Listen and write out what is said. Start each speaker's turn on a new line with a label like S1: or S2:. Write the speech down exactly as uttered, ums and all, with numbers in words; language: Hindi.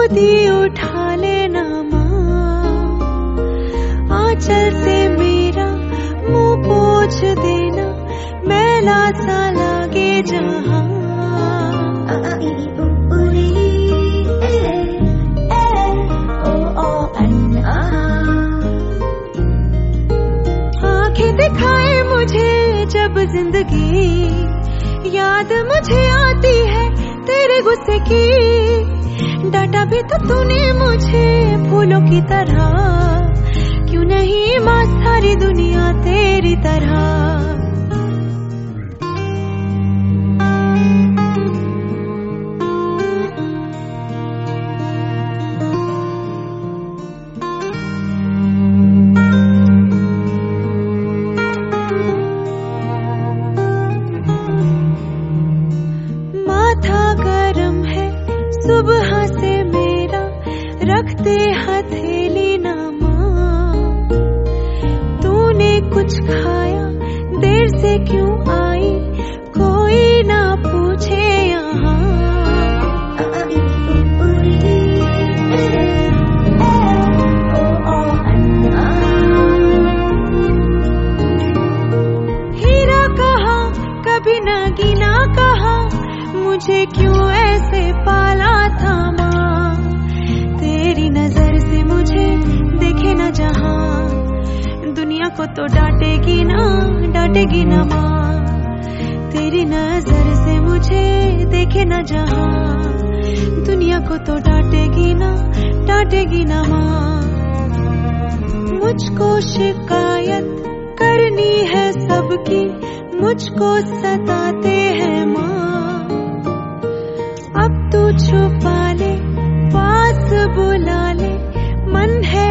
S1: खुद ही उठा लेना माँ, आंचल से मेरा मुंह पोंछ देना, मैला सा लागे जहाँ। आंखें दिखाए मुझे जब जिंदगी, याद मुझे आती है तेरे गुस्से की। डांटा भी तो तूने मुझे फूलों की तरह, क्यों नहीं माँ सारी दुनिया तेरी तरह। सुबह से मेरा रखते हथेली ना माँ, तूने कुछ खाया देर से क्यों आई, कोई ना पूछे यहाँ। हीरा कहा कभी न गिना कहा, मुझे क्यों ऐसे पाला था माँ। तेरी नजर से मुझे देखे न जहाँ, दुनिया को तो डांटेगी ना डांटेगी ना माँ। तेरी नजर से मुझे देखे न जहाँ, दुनिया को तो डांटेगी ना डांटेगी ना माँ। मुझको शिकायत करनी है सबकी, मुझको सताते हैं माँ। अब तू छुपा ले पास बुला ले, मन है